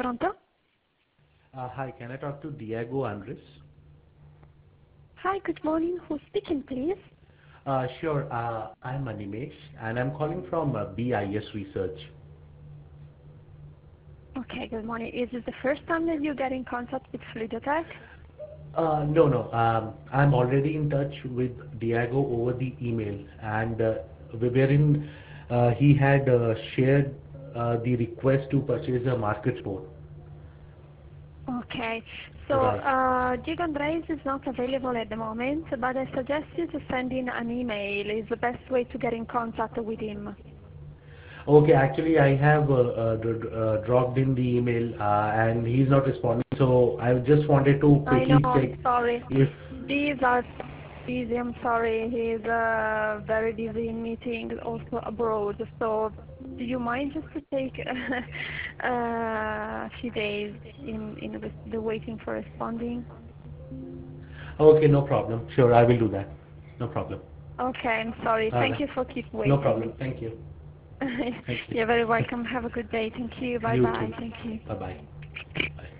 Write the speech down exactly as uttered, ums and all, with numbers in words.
Pronto? Uh, hi, can I talk to Diego Andres? Hi, good morning. Who's speaking, please? Uh, sure, uh, I'm Animesh and I'm calling from uh, B I S Research. Okay, good morning. Is this the first time that you get in contact with Fluidotech? Uh, no, no, um, I'm already in touch with Diego over the email and uh, wherein uh, he had uh, shared uh, the request to purchase a market report. Okay. So, Right. uh, Diego Andres is not available at the moment, but I suggest you to send in an email. It's the best way to get in contact with him. Okay, actually I have uh, uh, d- d- uh, dropped in the email uh, and he's not responding, so I just wanted to I know, quickly I'm check sorry. if. These are busy, I'm sorry. He's uh, very busy in meetings, also abroad. So, do you mind just to take uh, a few days in, in the, the waiting for responding? Okay, no problem. Sure, I will do that. No problem. Okay, I'm sorry. All Thank right. you for keep No waiting. problem. Thank you. Thank you. You're very welcome. Have a good day. Thank you. You Bye-bye. too. Thank you. Bye-bye. Bye.